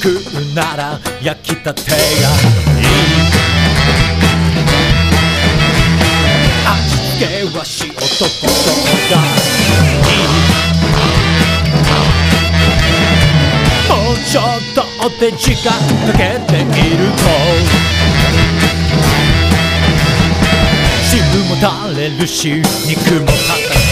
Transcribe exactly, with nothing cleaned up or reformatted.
食うなら焼きたてがいい。味付けは塩と胡椒がいい。もうちょっとお手時間かけていると汁も垂れるし肉も高く